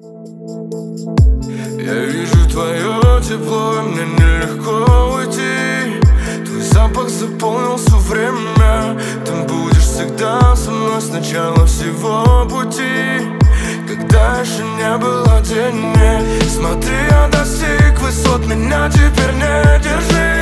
Я вижу твое тепло, и мне нелегко уйти. Твой запах заполнил все время. Ты будешь всегда со мной с начала всего пути. Когда еще не было денег. Смотри, я достиг высот, меня теперь не держи.